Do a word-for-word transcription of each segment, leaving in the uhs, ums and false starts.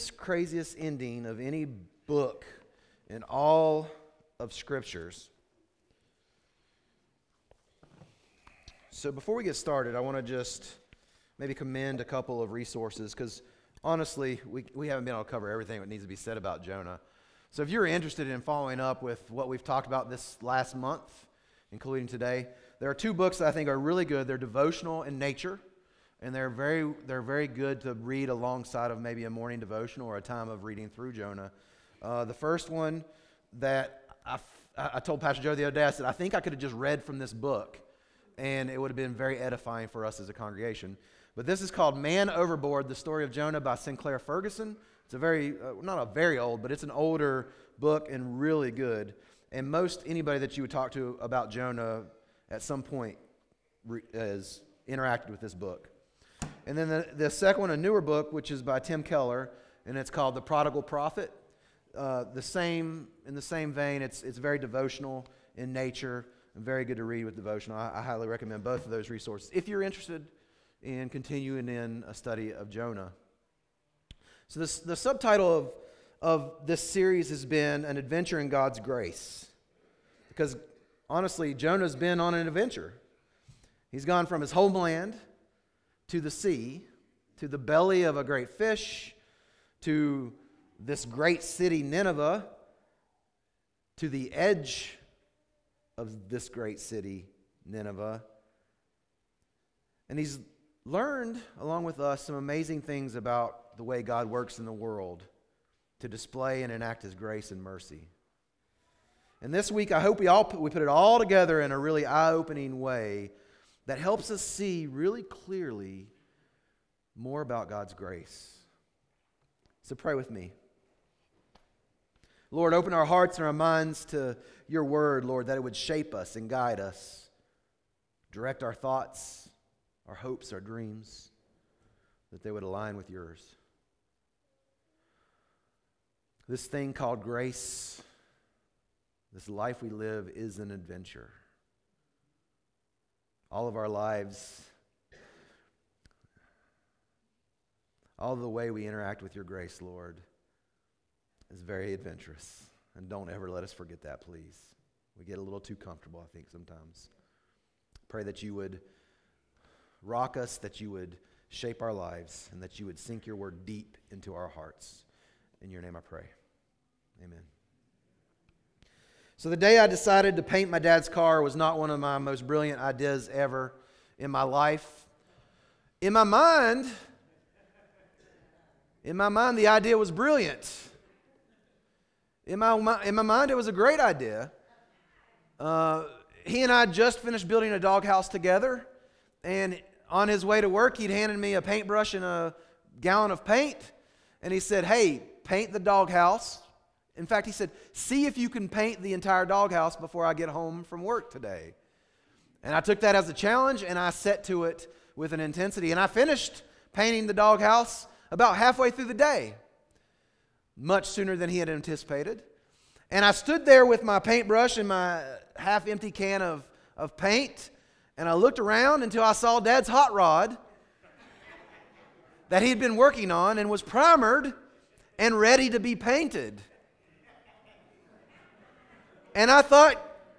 Craziest ending of any book in all of Scriptures. So before we get started, I want to just maybe commend a couple of resources, because honestly, we, we haven't been able to cover everything that needs to be said about Jonah. So if you're interested in following up with what we've talked about this last month, including today, there are two books that I think are really good. They're devotional in nature, and they're very they're very good to read alongside of maybe a morning devotional or a time of reading through Jonah. Uh, the first one that I, I told Pastor Joe the other day, I said, I think I could have just read from this book, and it would have been very edifying for us as a congregation. But this is called Man Overboard, The Story of Jonah by Sinclair Ferguson. It's a very, uh, not a very old, but it's an older book and really good. And most anybody that you would talk to about Jonah at some point re- has interacted with this book. And then the, the second one, a newer book, which is by Tim Keller, and it's called The Prodigal Prophet. Uh, the same, in the same vein, it's it's very devotional in nature and very good to read with devotional. I, I highly recommend both of those resources if you're interested in continuing in a study of Jonah. So this, the subtitle of, of this series has been An Adventure in God's Grace. Because honestly, Jonah's been on an adventure. He's gone from his homeland to the sea, to the belly of a great fish, to this great city Nineveh, to the edge of this great city Nineveh. And he's learned, along with us, some amazing things about the way God works in the world to display and enact His grace and mercy. And this week, I hope we all put, we put it all together in a really eye-opening way that helps us see really clearly more about God's grace. So pray with me. Lord, open our hearts and our minds to your word, Lord, that it would shape us and guide us, direct our thoughts, our hopes, our dreams, that they would align with yours. This thing called grace, this life we live, is an adventure. All of our lives, all of the way we interact with your grace, Lord, is very adventurous. And don't ever let us forget that, please. We get a little too comfortable, I think, sometimes. Pray that you would rock us, that you would shape our lives, and that you would sink your word deep into our hearts. In your name I pray. Amen. So the day I decided to paint my dad's car was not one of my most brilliant ideas ever in my life. In my mind, in my mind, the idea was brilliant. In my, in my mind, it was a great idea. Uh, he and I just finished building a doghouse together, and on his way to work, he'd handed me a paintbrush and a gallon of paint, and he said, hey, paint the doghouse. In fact, he said, see if you can paint the entire doghouse before I get home from work today. And I took that as a challenge, and I set to it with an intensity. And I finished painting the doghouse about halfway through the day, much sooner than he had anticipated. And I stood there with my paintbrush and my half-empty can of, of paint, and I looked around until I saw Dad's hot rod that he'd been working on and was primered and ready to be painted. And I thought,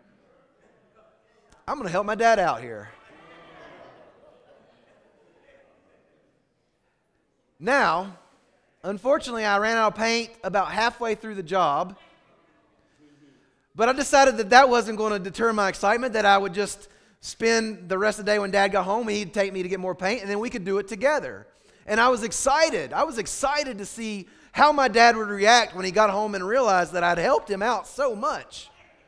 I'm going to help my dad out here. Now, unfortunately, I ran out of paint about halfway through the job, but I decided that that wasn't going to deter my excitement, that I would just spend the rest of the day when Dad got home, he'd take me to get more paint, and then we could do it together. And I was excited. I was excited to see how my dad would react when he got home and realized that I'd helped him out so much.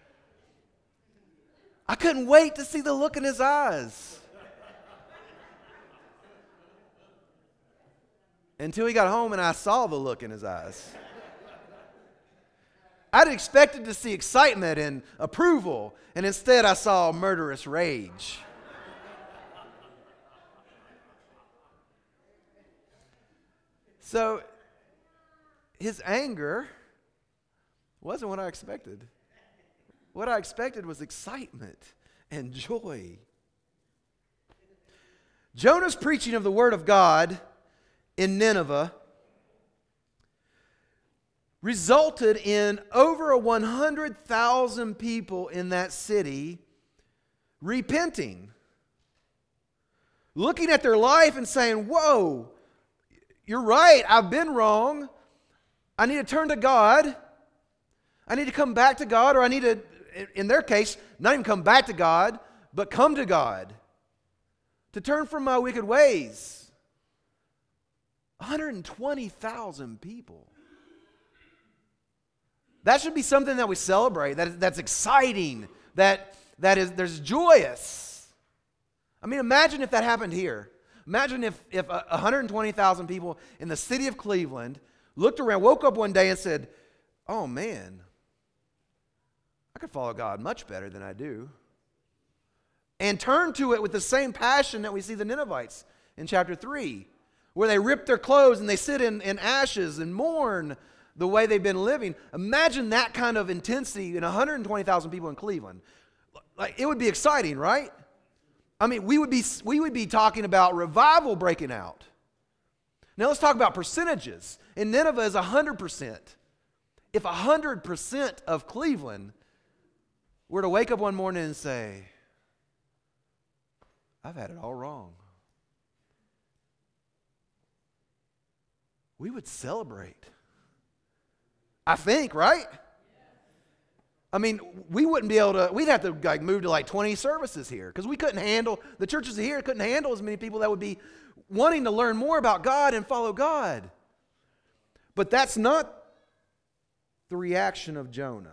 I couldn't wait to see the look in his eyes. Until he got home and I saw the look in his eyes. I'd expected to see excitement and approval, and instead I saw murderous rage. So his anger wasn't what I expected. What I expected was excitement and joy. Jonah's preaching of the word of God in Nineveh resulted in over one hundred thousand people in that city repenting. Looking at their life and saying, whoa, you're right, I've been wrong. I need to turn to God. I need to come back to God, or I need to, in their case, not even come back to God, but come to God. To turn from my wicked ways. one hundred twenty thousand people. That should be something that we celebrate, that, that's exciting, that, that is, there's joyous. I mean, imagine if that happened here. Imagine if, if one hundred twenty thousand people in the city of Cleveland looked around, woke up one day and said, oh man, I could follow God much better than I do. And turned to it with the same passion that we see the Ninevites in chapter three, where they rip their clothes and they sit in, in ashes and mourn the way they've been living. Imagine that kind of intensity in one hundred twenty thousand people in Cleveland. Like, it would be exciting, right? I mean, we would be we would be talking about revival breaking out. Now let's talk about percentages. In Nineveh is one hundred percent. If one hundred percent of Cleveland were to wake up one morning and say, I've had it all wrong, we would celebrate. I think, right? I mean, we wouldn't be able to, we'd have to like move to like twenty services here because we couldn't handle, the churches here couldn't handle as many people that would be wanting to learn more about God and follow God. But that's not the reaction of Jonah.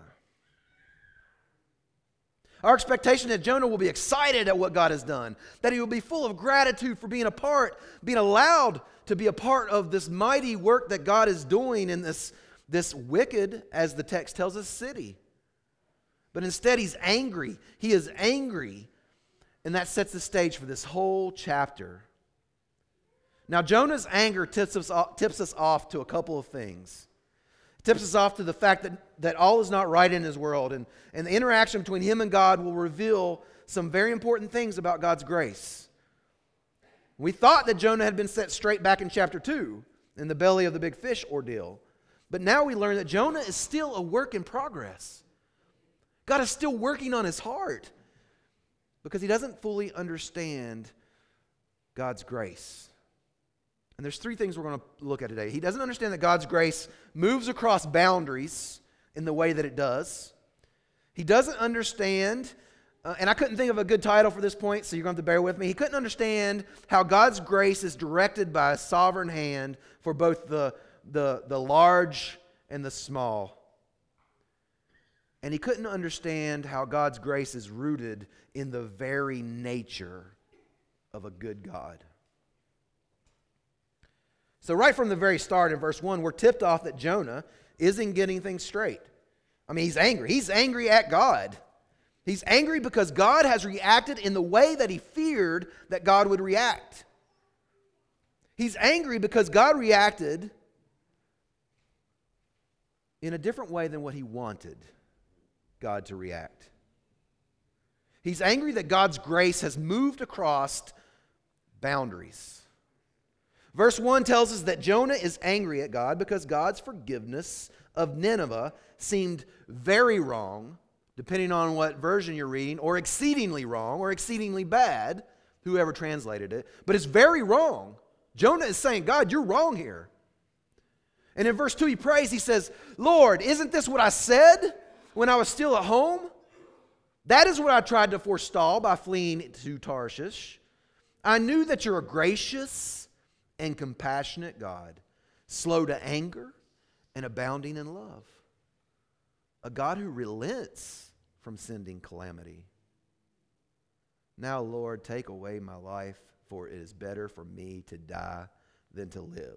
Our expectation that Jonah will be excited at what God has done, that he will be full of gratitude for being a part, being allowed to be a part of this mighty work that God is doing in this, this wicked, as the text tells us, city. But instead he's angry. He is angry. And that sets the stage for this whole chapter. Now Jonah's anger tips us off, tips us off to a couple of things. It tips us off to the fact that, that all is not right in his world. And, and the interaction between him and God will reveal some very important things about God's grace. We thought that Jonah had been set straight back in chapter two in the belly of the big fish ordeal. But now we learn that Jonah is still a work in progress. God is still working on his heart because he doesn't fully understand God's grace. And there's three things we're going to look at today. He doesn't understand that God's grace moves across boundaries in the way that it does. He doesn't understand, uh, and I couldn't think of a good title for this point, so you're going to have to bear with me. He couldn't understand how God's grace is directed by a sovereign hand for both the, the, the large and the small. And he couldn't understand how God's grace is rooted in the very nature of a good God. So right from the very start in verse one, we're tipped off that Jonah isn't getting things straight. I mean, he's angry. He's angry at God. He's angry because God has reacted in the way that he feared that God would react. He's angry because God reacted in a different way than what he wanted God to react. He's angry that God's grace has moved across boundaries. Verse one tells us that Jonah is angry at God because God's forgiveness of Nineveh seemed very wrong, depending on what version you're reading, or exceedingly wrong, or exceedingly bad, whoever translated it. But it's very wrong. Jonah is saying, God, you're wrong here. And in verse two he prays, he says, Lord, isn't this what I said when I was still at home? That is what I tried to forestall by fleeing to Tarshish. I knew that you're a gracious and compassionate God, slow to anger and abounding in love. A God who relents from sending calamity. Now, Lord, take away my life, for it is better for me to die than to live.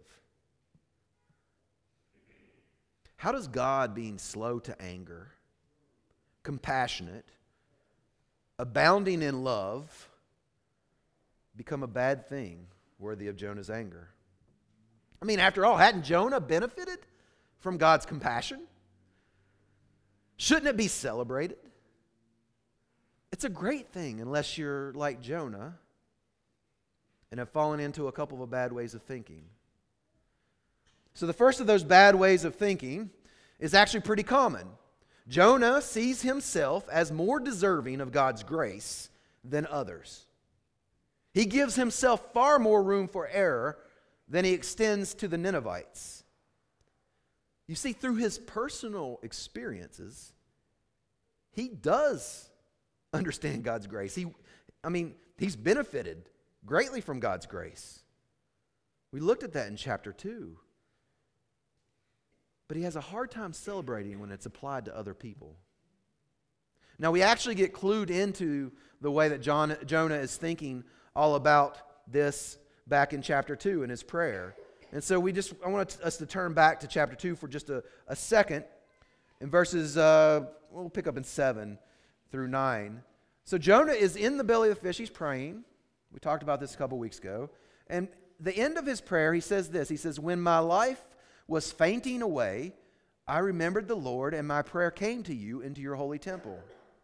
How does God, being slow to anger, compassionate, abounding in love, become a bad thing worthy of Jonah's anger? I mean, after all, hadn't Jonah benefited from God's compassion? Shouldn't it be celebrated? It's a great thing unless you're like Jonah and have fallen into a couple of bad ways of thinking. So the first of those bad ways of thinking is actually pretty common. Jonah sees himself as more deserving of God's grace than others. He gives himself far more room for error than he extends to the Ninevites. You see, through his personal experiences, he does understand God's grace. He, I mean, he's benefited greatly from God's grace. We looked at that in chapter two. But he has a hard time celebrating when it's applied to other people. Now, we actually get clued into the way that John, Jonah is thinking all about this back in chapter two in his prayer. And so we just, I want us to turn back to chapter two for just a, a second. In verses, uh, we'll pick up in seven through nine. So Jonah is in the belly of the fish. He's praying. We talked about this a couple weeks ago. And the end of his prayer, he says this. He says, "When my life was fainting away, I remembered the Lord, and my prayer came to you into your holy temple.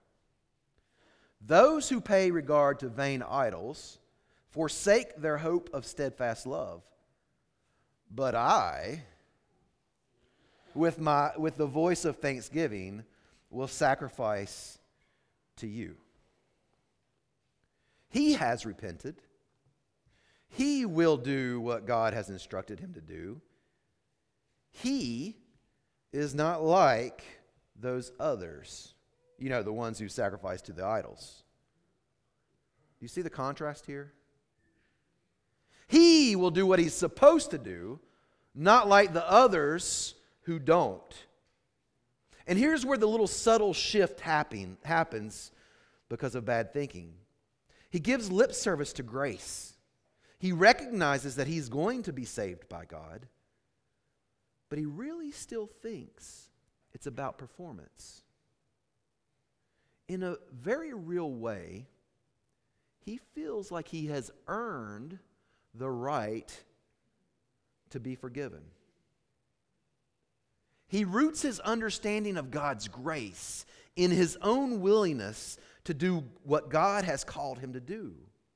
Those who pay regard to vain idols forsake their hope of steadfast love. But I, with my with the voice of thanksgiving, will sacrifice to you." He has repented. He will do what God has instructed him to do. He is not like those others, you know, the ones who sacrifice to the idols. You see the contrast here? He will do what he's supposed to do, not like the others who don't. And here's where the little subtle shift happen, happens because of bad thinking. He gives lip service to grace. He recognizes that he's going to be saved by God, but he really still thinks it's about performance. In a very real way, he feels like he has earned the right to be forgiven. He roots his understanding of God's grace in his own willingness to do what God has called him to do.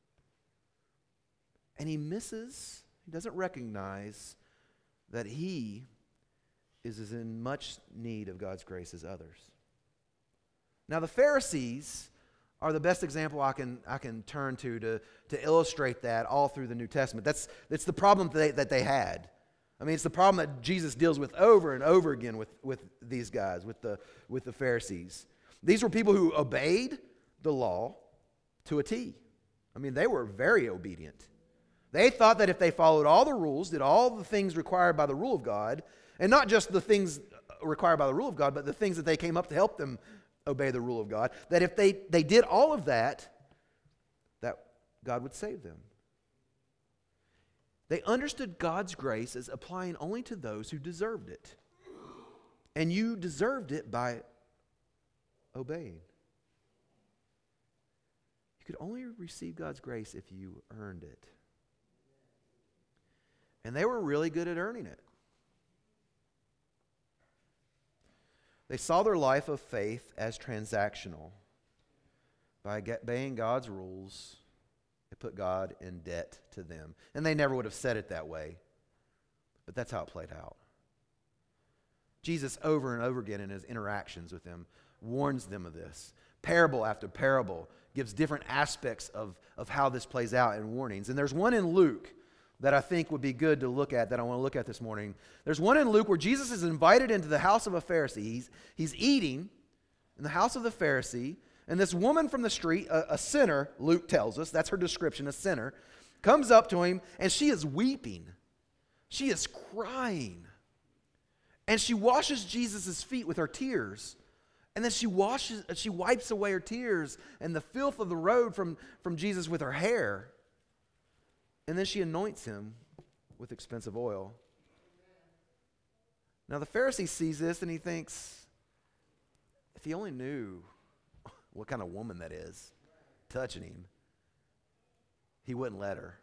And he misses, he doesn't recognize that he is as in much need of God's grace as others. Now, the Pharisees are the best example I can I can turn to to, to illustrate that all through the New Testament. That's, that's the problem that they, that they had. I mean, it's the problem that Jesus deals with over and over again with, with these guys, with the, with the Pharisees. These were people who obeyed the law to a T. I mean, they were very obedient. They thought that if they followed all the rules, did all the things required by the rule of God, and not just the things required by the rule of God, but the things that they came up to help them obey the rule of God, that if they, they did all of that, that God would save them. They understood God's grace as applying only to those who deserved it. And you deserved it by obeying. You could only receive God's grace if you earned it. And they were really good at earning it. They saw their life of faith as transactional. By obeying God's rules, it put God in debt to them. And they never would have said it that way, but that's how it played out. Jesus, over and over again in his interactions with them, warns them of this. Parable after parable gives different aspects of, of how this plays out in warnings. And there's one in Luke that I think would be good to look at, that I want to look at this morning. There's one in Luke where Jesus is invited into the house of a Pharisee. He's, he's eating in the house of the Pharisee, and this woman from the street, a, a sinner, Luke tells us, that's her description, a sinner, comes up to him, and she is weeping. She is crying. And she washes Jesus' feet with her tears. And then she washes, she wipes away her tears and the filth of the road from, from Jesus with her hair. And then she anoints him with expensive oil. Now the Pharisee sees this and he thinks, if he only knew what kind of woman that is touching him, he wouldn't let her.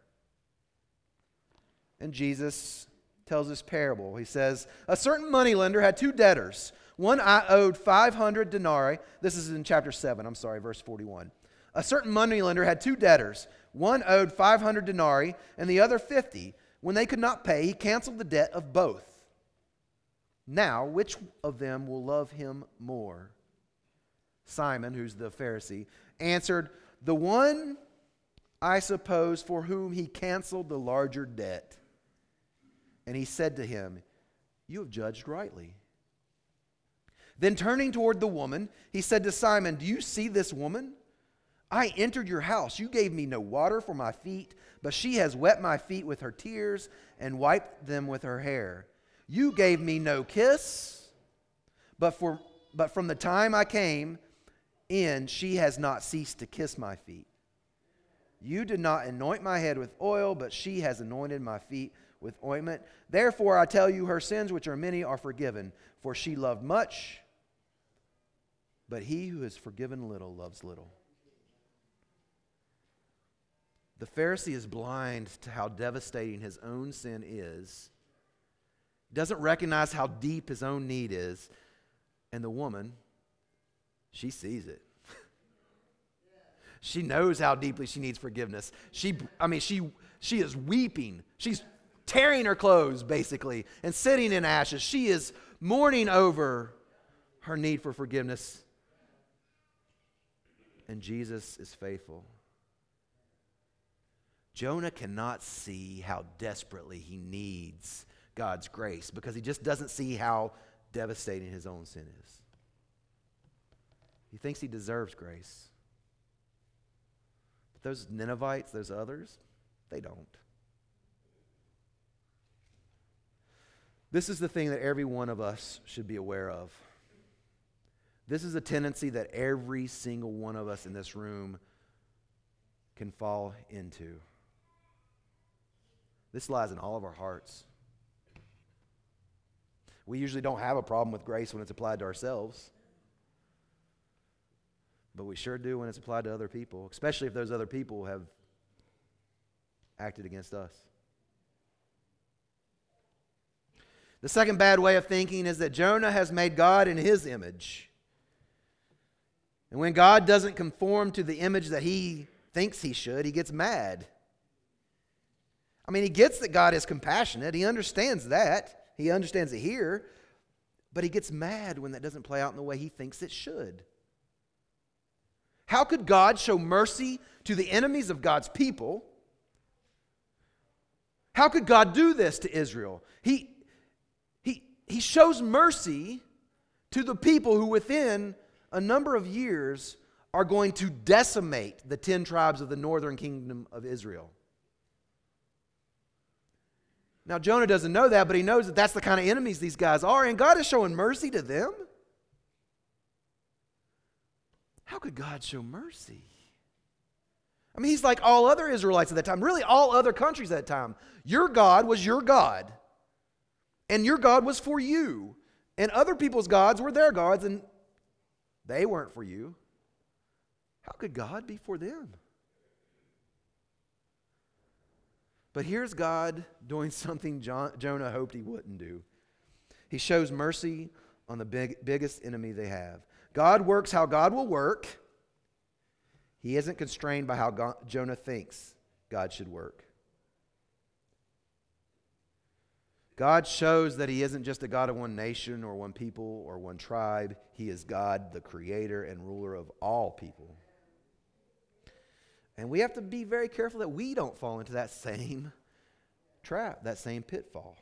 And Jesus tells this parable. He says, a certain moneylender had two debtors. One owed five hundred denarii. This is in chapter seven, I'm sorry, verse forty-one. A certain moneylender had two debtors. One owed five hundred denarii and the other fifty. When they could not pay, he canceled the debt of both. Now, which of them will love him more? Simon, who's the Pharisee, answered, the one, I suppose, for whom he canceled the larger debt. And he said to him, you have judged rightly. Then turning toward the woman, he said to Simon, do you see this woman? I entered your house. You gave me no water for my feet, but she has wet my feet with her tears and wiped them with her hair. You gave me no kiss, but for but from the time I came in, she has not ceased to kiss my feet. You did not anoint my head with oil, but she has anointed my feet with ointment. Therefore I tell you, her sins, which are many, are forgiven, for she loved much, but he who is forgiven little loves little. The Pharisee is blind to how devastating his own sin is, doesn't recognize how deep his own need is, and the woman, she sees it. She knows how deeply she needs forgiveness. She, I mean, she, she is weeping. She's tearing her clothes, basically, and sitting in ashes. She is mourning over her need for forgiveness. And Jesus is faithful. Jonah cannot see how desperately he needs God's grace because he just doesn't see how devastating his own sin is. He thinks he deserves grace. But those Ninevites, those others, they don't. This is the thing that every one of us should be aware of. This is a tendency that every single one of us in this room can fall into. This lies in all of our hearts. We usually don't have a problem with grace when it's applied to ourselves. But we sure do when it's applied to other people, especially if those other people have acted against us. The second bad way of thinking is that Jonah has made God in his image. And when God doesn't conform to the image that he thinks he should, he gets mad. I mean, he gets that God is compassionate. He understands that. He understands it here. But he gets mad when that doesn't play out in the way he thinks it should. How could God show mercy to the enemies of God's people? How could God do this to Israel? He, he, he shows mercy to the people who within a number of years are going to decimate the ten tribes of the northern kingdom of Israel. Now, Jonah doesn't know that, but he knows that that's the kind of enemies these guys are, and God is showing mercy to them. How could God show mercy? I mean, he's like all other Israelites at that time, really all other countries at that time. Your God was your God, and your God was for you, and other people's gods were their gods, and they weren't for you. How could God be for them? But here's God doing something John, Jonah hoped he wouldn't do. He shows mercy on the big, biggest enemy they have. God works how God will work. He isn't constrained by how God, Jonah thinks God should work. God shows that he isn't just a God of one nation or one people or one tribe. He is God, the creator and ruler of all people. And we have to be very careful that we don't fall into that same trap, that same pitfall.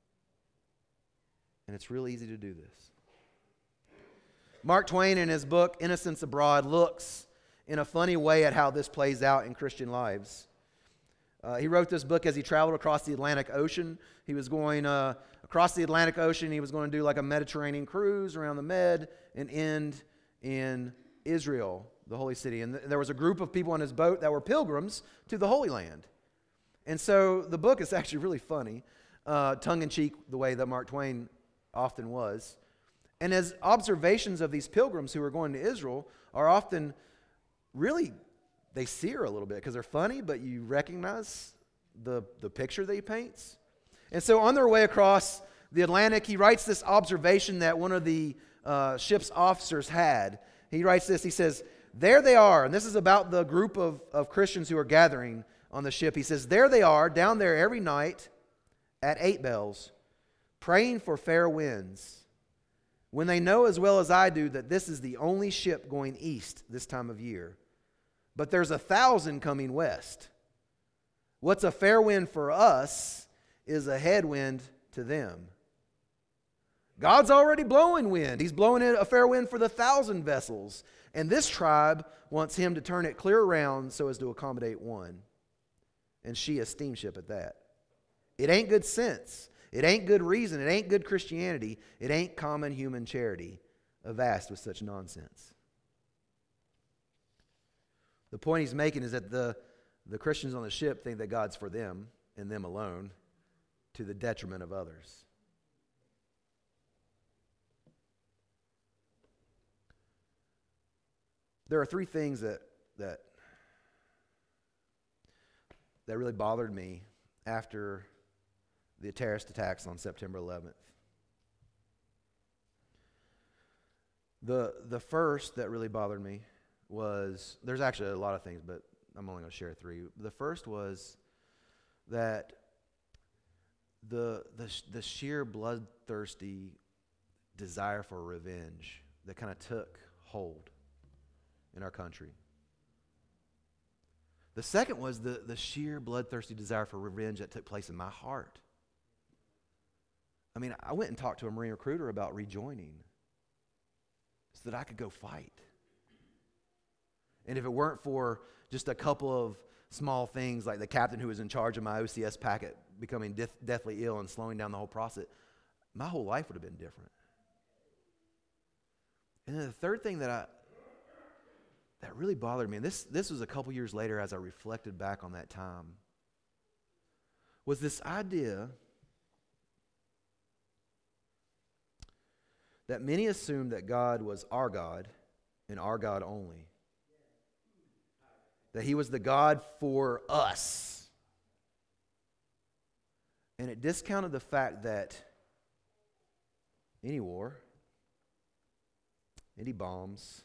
And it's real easy to do this. Mark Twain, in his book, Innocents Abroad, looks in a funny way at how this plays out in Christian lives. Uh, he wrote this book as he traveled across the Atlantic Ocean. He was going uh, across the Atlantic Ocean. He was going to do like a Mediterranean cruise around the Med and end in Israel, the holy city. And th- there was a group of people on his boat that were pilgrims to the Holy Land. And so the book is actually really funny, uh, tongue-in-cheek the way that Mark Twain often was. And his observations of these pilgrims who are going to Israel are often really, they sear a little bit because they're funny, but you recognize the, the picture that he paints. And so on their way across the Atlantic, he writes this observation that one of the uh, ship's officers had. He writes this, he says, there they are, and this is about the group of, of Christians who are gathering on the ship. He says, there they are, down there every night at eight bells, praying for fair winds, when they know as well as I do that this is the only ship going east this time of year, but there's a thousand coming west. What's a fair wind for us is a headwind to them. God's already blowing wind. He's blowing in a fair wind for the thousand vessels. And this tribe wants him to turn it clear around so as to accommodate one. And she a steamship at that. It ain't good sense. It ain't good reason. It ain't good Christianity. It ain't common human charity. Avast with such nonsense. The point he's making is that the, the Christians on the ship think that God's for them and them alone, to the detriment of others. There are three things that that that really bothered me after the terrorist attacks on September eleventh. The the first that really bothered me was, there's actually a lot of things, but I'm only going to share three. The first was that the the the sheer bloodthirsty desire for revenge that kind of took hold in our country. The second was the, the sheer bloodthirsty desire for revenge that took place in my heart. I mean, I went and talked to a Marine recruiter about rejoining so that I could go fight. And if it weren't for just a couple of small things like the captain who was in charge of my O C S packet becoming death, deathly ill and slowing down the whole process, my whole life would have been different. And then the third thing that I that really bothered me, and this, this was a couple years later as I reflected back on that time, was this idea that many assumed that God was our God and our God only. That he was the God for us. And it discounted the fact that any war, any bombs,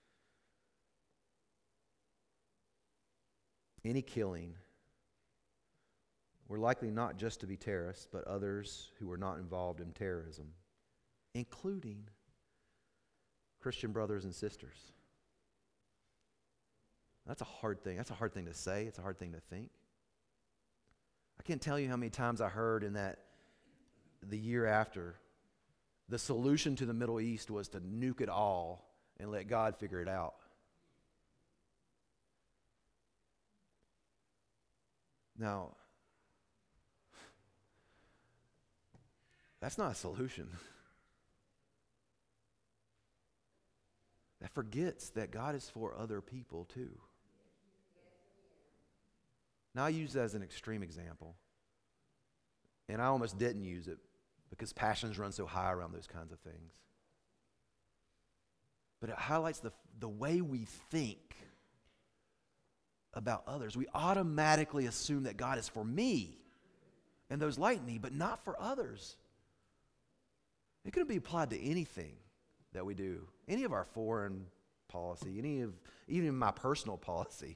any killing were likely not just to be terrorists, but others who were not involved in terrorism, including Christian brothers and sisters. That's a hard thing. That's a hard thing to say. It's a hard thing to think. I can't tell you how many times I heard in that the year after, the solution to the Middle East was to nuke it all and let God figure it out. Now, that's not a solution. That forgets that God is for other people too. Now, I use that as an extreme example. And I almost didn't use it because passions run so high around those kinds of things. But it highlights the, the way we think about others. We automatically assume that God is for me and those like me, but not for others. It could be applied to anything that we do, any of our foreign policy, any of even my personal policy.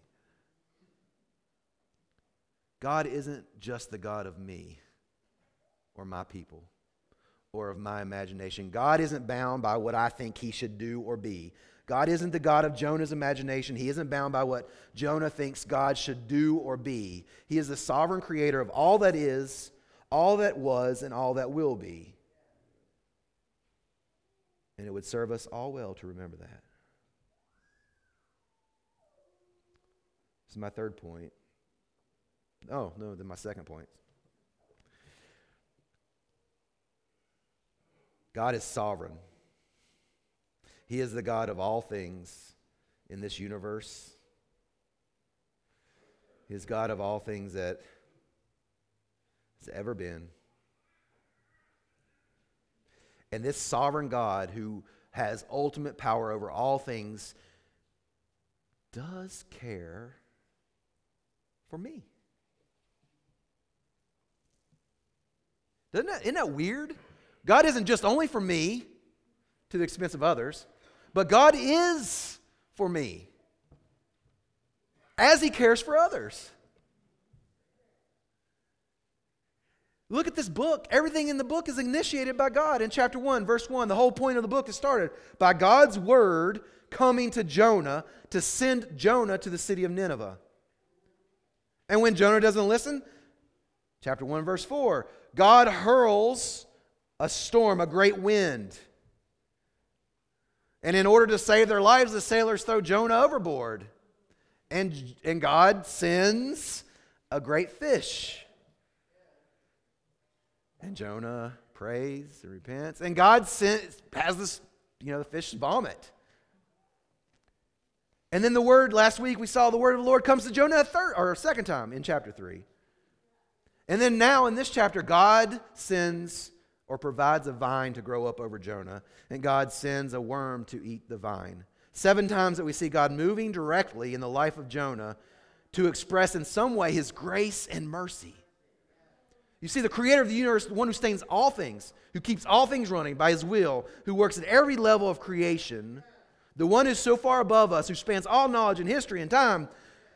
God isn't just the God of me or my people or of my imagination. God isn't bound by what I think he should do or be. God isn't the God of Jonah's imagination. He isn't bound by what Jonah thinks God should do or be. He is the sovereign creator of all that is, all that was, and all that will be. And it would serve us all well to remember that. This is my third point. Oh, no, then my second point. God is sovereign. He is the God of all things in this universe. He is God of all things that has ever been. And this sovereign God who has ultimate power over all things does care for me. Doesn't that, isn't that weird? God isn't just only for me to the expense of others, but God is for me as he cares for others. Look at this book. Everything in the book is initiated by God. In chapter one, verse one, the whole point of the book is started by God's word coming to Jonah to send Jonah to the city of Nineveh. And when Jonah doesn't listen, chapter one, verse four, God hurls a storm, a great wind. And in order to save their lives, the sailors throw Jonah overboard. And, and God sends a great fish. And Jonah prays and repents. And God sends, has this, you know, the fish vomit. And then the word, last week we saw the word of the Lord comes to Jonah a third or a second time in chapter three. And then now in this chapter, God sends or provides a vine to grow up over Jonah. And God sends a worm to eat the vine. Seven times that we see God moving directly in the life of Jonah to express in some way his grace and mercy. You see, the creator of the universe, the one who sustains all things, who keeps all things running by his will, who works at every level of creation, the one who's so far above us, who spans all knowledge and history and time,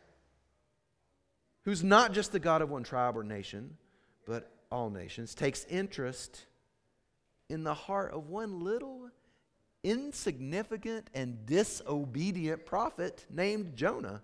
who's not just the God of one tribe or nation, but all nations, takes interest in the heart of one little, insignificant, and disobedient prophet named Jonah.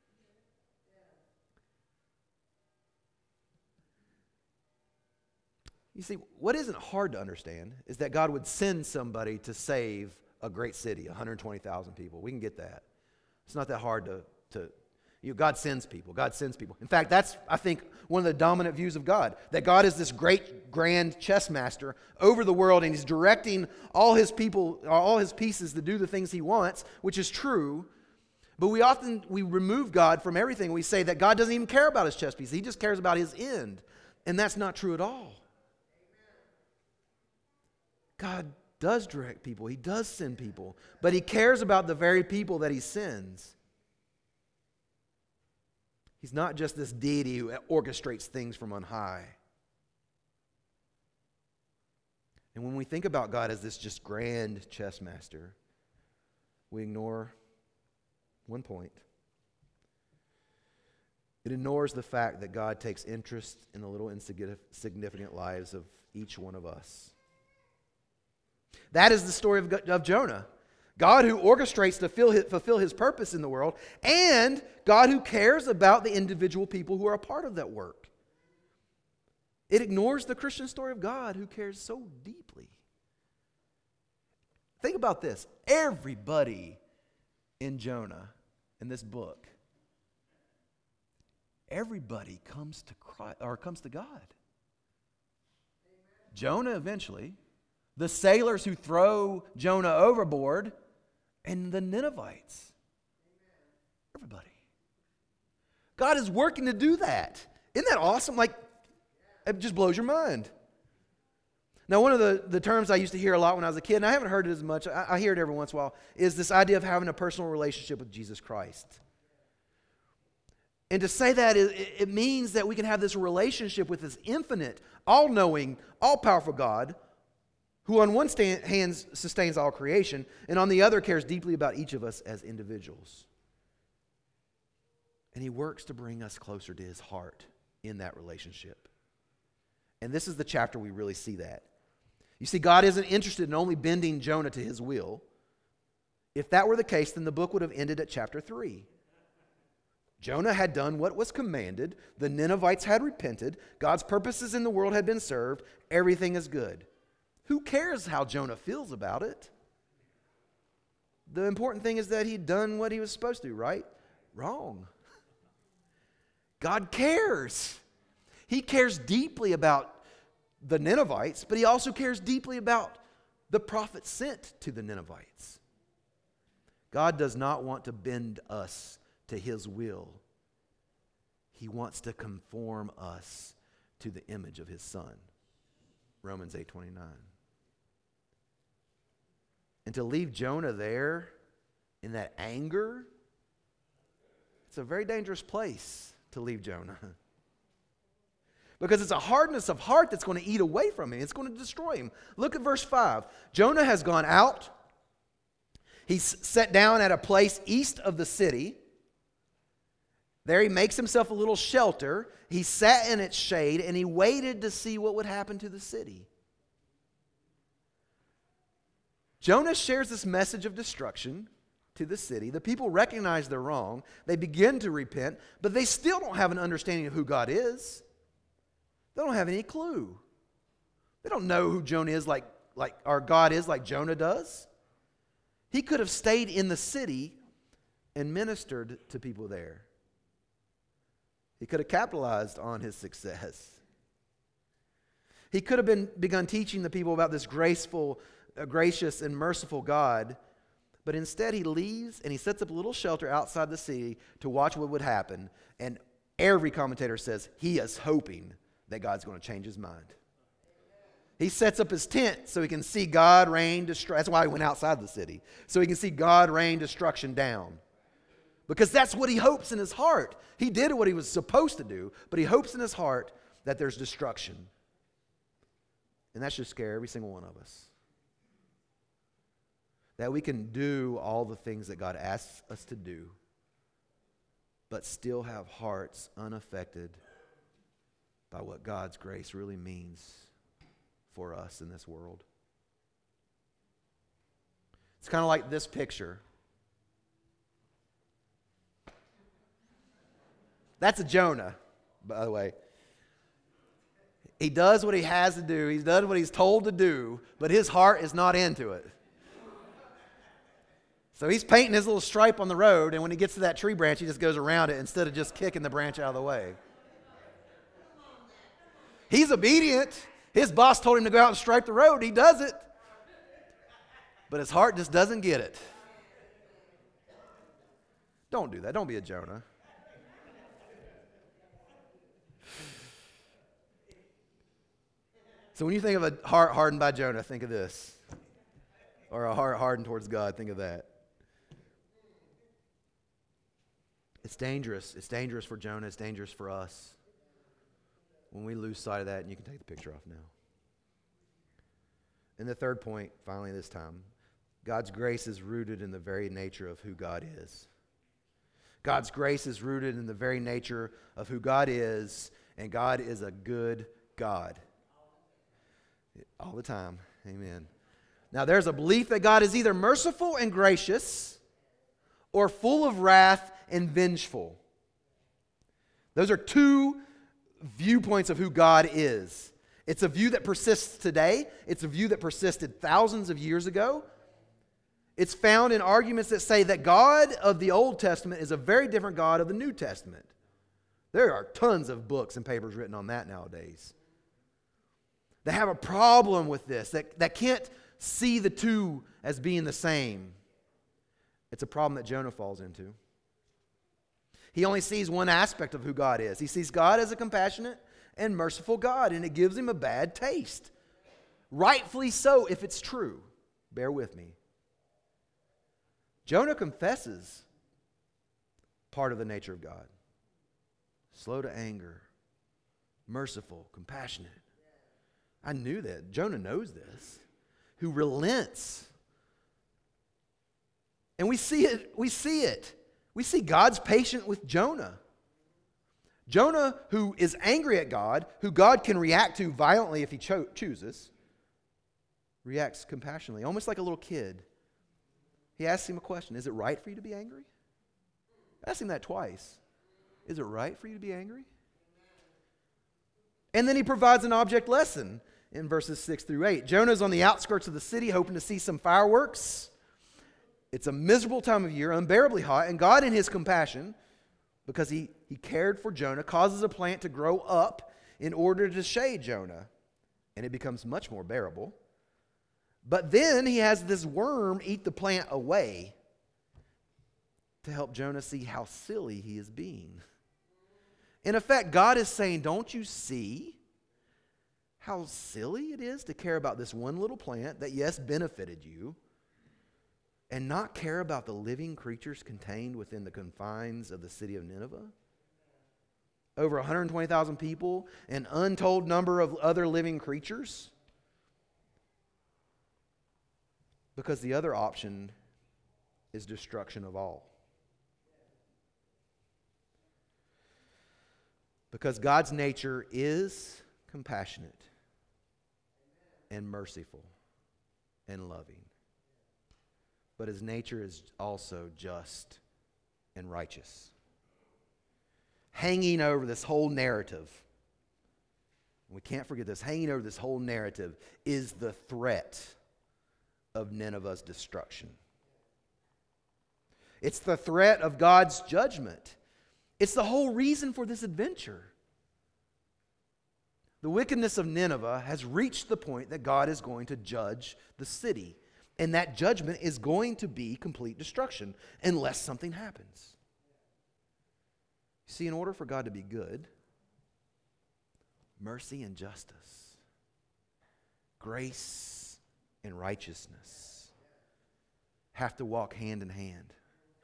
You see, what isn't hard to understand is that God would send somebody to save a great city, one hundred twenty thousand people. We can get that. It's not that hard to, to you know, God sends people. God sends people. In fact, that's, I think, one of the dominant views of God, that God is this great, grand chess master over the world, and he's directing all his people, all his pieces to do the things he wants, which is true. But we often, we remove God from everything. We say that God doesn't even care about his chess pieces. He just cares about his end. And that's not true at all. God does direct people. He does send people. But he cares about the very people that he sends. He's not just this deity who orchestrates things from on high. And when we think about God as this just grand chess master, we ignore one point. It ignores the fact that God takes interest in the little insignificant lives of each one of us. That is the story of, of Jonah. God who orchestrates to fulfill his, fulfill his purpose in the world, and God who cares about the individual people who are a part of that work. It ignores the Christian story of God who cares so deeply. Think about this. Everybody in Jonah, in this book, everybody comes to Christ, or comes to God. Jonah eventually, the sailors who throw Jonah overboard, and the Ninevites. Everybody. God is working to do that. Isn't that awesome? Like, it just blows your mind. Now, one of the, the terms I used to hear a lot when I was a kid, and I haven't heard it as much, I, I hear it every once in a while, is this idea of having a personal relationship with Jesus Christ. And to say that, it, it means that we can have this relationship with this infinite, all-knowing, all-powerful God, who on one stand, hand sustains all creation, and on the other cares deeply about each of us as individuals. And he works to bring us closer to his heart in that relationship. And this is the chapter we really see that. You see, God isn't interested in only bending Jonah to his will. If that were the case, then the book would have ended at chapter three. Jonah had done what was commanded. The Ninevites had repented. God's purposes in the world had been served. Everything is good. Who cares how Jonah feels about it? The important thing is that he'd done what he was supposed to, right? Wrong. God cares. He cares deeply about the Ninevites, but he also cares deeply about the prophet sent to the Ninevites. God does not want to bend us to his will. He wants to conform us to the image of his Son. Romans eight twenty-nine. And to leave Jonah there in that anger, it's a very dangerous place to leave Jonah. Because it's a hardness of heart that's going to eat away from him. It's going to destroy him. Look at verse five. Jonah has gone out. He's set down at a place east of the city. There he makes himself a little shelter. He sat in its shade and he waited to see what would happen to the city. Jonah shares this message of destruction to the city. The people recognize they're wrong. They begin to repent, but they still don't have an understanding of who God is. They don't have any clue. They don't know who Jonah is like, like our God is like Jonah does. He could have stayed in the city and ministered to people there. He could have capitalized on his success. He could have been begun teaching the people about this graceful, uh, gracious, and merciful God. But instead he leaves and he sets up a little shelter outside the city to watch what would happen. And every commentator says he is hoping that God's going to change his mind. He sets up his tent so he can see God rain destruction. That's why he went outside the city. So he can see God rain destruction down. Because that's what he hopes in his heart. He did what he was supposed to do, but he hopes in his heart that there's destruction. And that should scare every single one of us. That we can do all the things that God asks us to do, but still have hearts unaffected by what God's grace really means for us in this world. It's kind of like this picture. That's a Jonah, by the way. He does what he has to do. He's done what he's told to do, but his heart is not into it. So he's painting his little stripe on the road, and when he gets to that tree branch, he just goes around it instead of just kicking the branch out of the way. He's obedient. His boss told him to go out and stripe the road. He does it. But his heart just doesn't get it. Don't do that. Don't be a Jonah. So when you think of a heart hardened by Jonah, think of this. Or a heart hardened towards God, think of that. It's dangerous. It's dangerous for Jonah. It's dangerous for us. When we lose sight of that, and you can take the picture off now. And the third point, finally this time, God's grace is rooted in the very nature of who God is. God's grace is rooted in the very nature of who God is, and God is a good God. All the time. Amen. Now there's a belief that God is either merciful and gracious or full of wrath and vengeful. Those are two viewpoints of who God is. It's a view that persists today. It's a view that persisted thousands of years ago. It's found in arguments that say that God of the Old Testament is a very different God of the New Testament. There are tons of books and papers written on that nowadays. They have a problem with this, that, that can't see the two as being the same. It's a problem that Jonah falls into. He only sees one aspect of who God is. He sees God as a compassionate and merciful God, and it gives him a bad taste. Rightfully so, if it's true. Bear with me. Jonah confesses part of the nature of God. Slow to anger, merciful, compassionate. I knew that. Jonah knows this. Who relents. And we see it. We see it. We see God's patient with Jonah. Jonah, who is angry at God, who God can react to violently if he cho- chooses, reacts compassionately, almost like a little kid. He asks him a question. Is it right for you to be angry? Ask him that twice. Is it right for you to be angry? And then he provides an object lesson in verses six through eight. Jonah's on the outskirts of the city hoping to see some fireworks. It's a miserable time of year, unbearably hot, and God in his compassion, because he, he cared for Jonah, causes a plant to grow up in order to shade Jonah. And it becomes much more bearable. But then he has this worm eat the plant away to help Jonah see how silly he is being. In effect, God is saying, don't you see how silly it is to care about this one little plant that, yes, benefited you, and not care about the living creatures contained within the confines of the city of Nineveh? Over one hundred twenty thousand people, an untold number of other living creatures. Because the other option is destruction of all. Because God's nature is compassionate and merciful and loving. But his nature is also just and righteous. Hanging over this whole narrative, we can't forget this, hanging over this whole narrative is the threat of Nineveh's destruction. It's the threat of God's judgment. It's the whole reason for this adventure. The wickedness of Nineveh has reached the point that God is going to judge the city. And that judgment is going to be complete destruction unless something happens. See, in order for God to be good, mercy and justice, grace and righteousness have to walk hand in hand.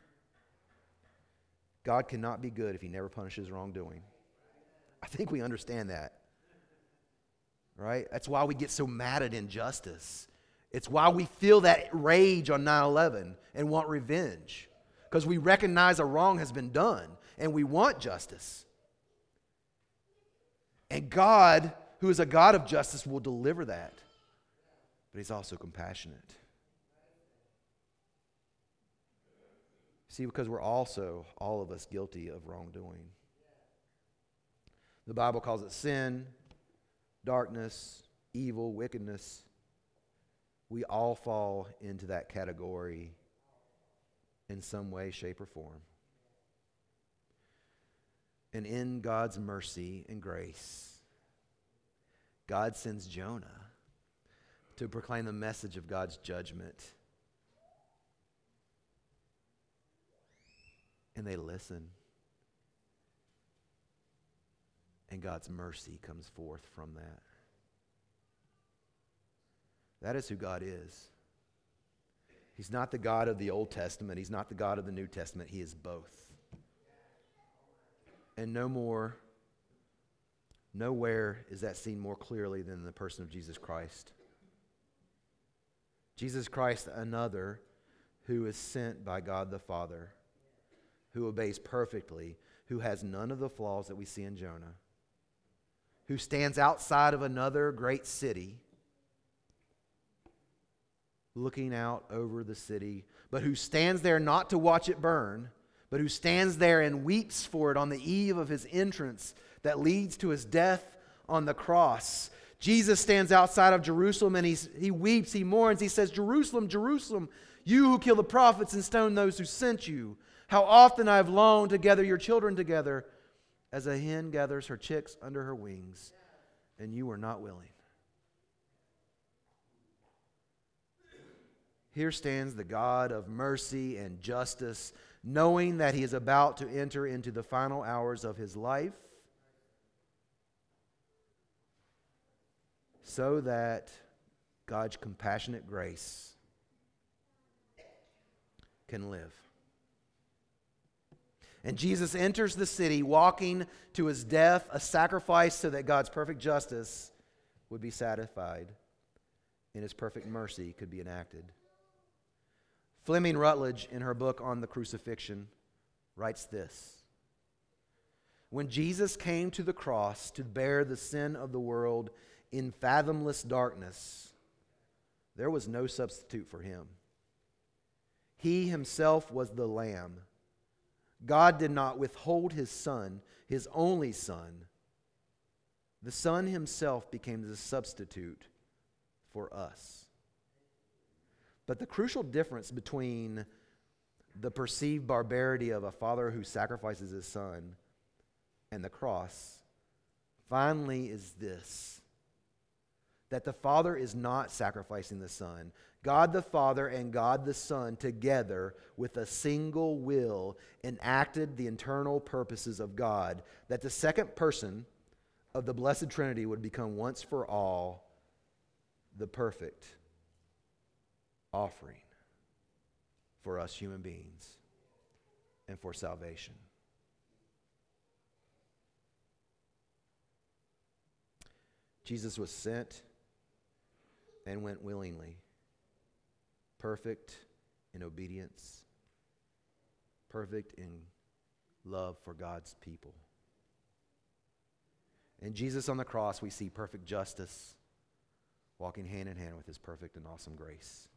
God cannot be good if he never punishes wrongdoing. I think we understand that. Right? That's why we get so mad at injustice. It's why we feel that rage on nine eleven and want revenge. Because we recognize a wrong has been done and we want justice. And God, who is a God of justice, will deliver that. But he's also compassionate. See, because we're also, all of us, guilty of wrongdoing. The Bible calls it sin, darkness, evil, wickedness. We all fall into that category in some way, shape, or form. And in God's mercy and grace, God sends Jonah to proclaim the message of God's judgment. And they listen. And God's mercy comes forth from that. That is who God is. He's not the God of the Old Testament. He's not the God of the New Testament. He is both. And no more, nowhere is that seen more clearly than in the person of Jesus Christ. Jesus Christ, another who is sent by God the Father, who obeys perfectly, who has none of the flaws that we see in Jonah, who stands outside of another great city, looking out over the city, but who stands there not to watch it burn, but who stands there and weeps for it on the eve of his entrance that leads to his death on the cross. Jesus stands outside of Jerusalem and he's, he weeps, he mourns. He says, Jerusalem, Jerusalem, you who kill the prophets and stone those who sent you. How often I have longed to gather your children together as a hen gathers her chicks under her wings, and you were not willing. Here stands the God of mercy and justice, knowing that he is about to enter into the final hours of his life, so that God's compassionate grace can live. And Jesus enters the city walking to his death, a sacrifice so that God's perfect justice would be satisfied and his perfect mercy could be enacted. Fleming Rutledge, in her book on the crucifixion, writes this: when Jesus came to the cross to bear the sin of the world in fathomless darkness, there was no substitute for him. He himself was the Lamb. God did not withhold his Son, his only Son. The Son himself became the substitute for us. But the crucial difference between the perceived barbarity of a father who sacrifices his son and the cross finally is this: that the Father is not sacrificing the Son. God the Father and God the Son together with a single will enacted the internal purposes of God, that the second person of the Blessed Trinity would become once for all the perfect offering for us human beings and for salvation. Jesus was sent and went willingly, perfect in obedience, perfect in love for God's people. In Jesus on the cross, we see perfect justice walking hand in hand with his perfect and awesome grace.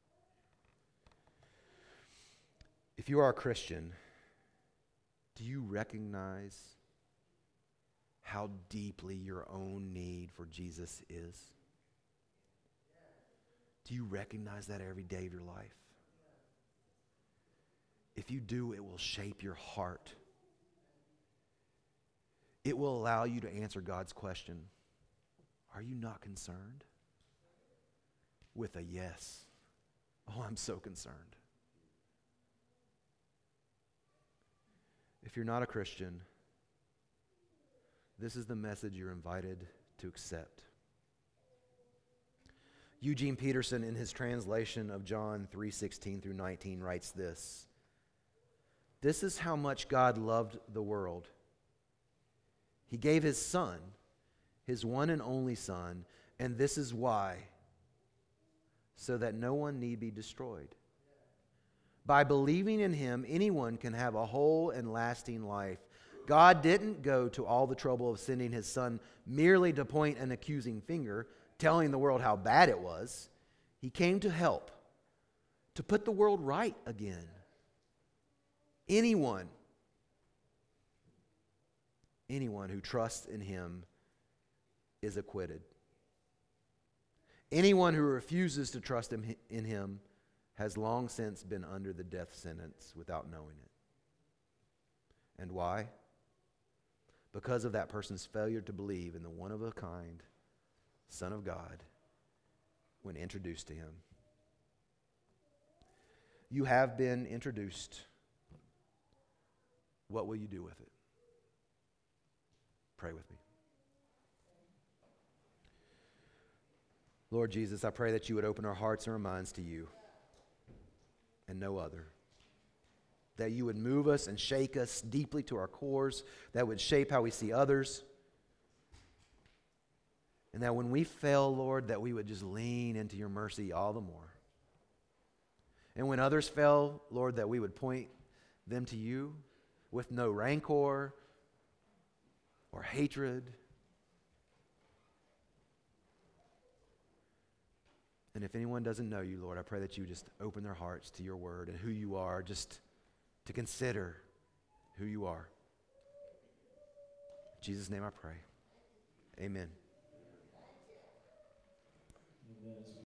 If you are a Christian, do you recognize how deeply your own need for Jesus is? Do you recognize that every day of your life? If you do, it will shape your heart. It will allow you to answer God's question, are you not concerned? With a yes. Oh, I'm so concerned. If you're not a Christian, this is the message you're invited to accept. Eugene Peterson, in his translation of John three sixteen through nineteen, writes this: "This is how much God loved the world. He gave his Son, his one and only Son, and this is why, so that no one need be destroyed. By believing in him, anyone can have a whole and lasting life. God didn't go to all the trouble of sending his Son merely to point an accusing finger, telling the world how bad it was. He came to help, to put the world right again. Anyone, anyone who trusts in him is acquitted. Anyone who refuses to trust in him has long since been under the death sentence without knowing it. And why? Because of that person's failure to believe in the one-of-a-kind Son of God when introduced to him. You have been introduced. What will you do with it? Pray with me. Lord Jesus, I pray that you would open our hearts and our minds to you and no other. That you would move us and shake us deeply to our cores, that would shape how we see others. And that when we fail, Lord, that we would just lean into your mercy all the more. And when others fail, Lord, that we would point them to you with no rancor or hatred. And if anyone doesn't know you, Lord, I pray that you just open their hearts to your word and who you are, just to consider who you are. In Jesus' name I pray. Amen.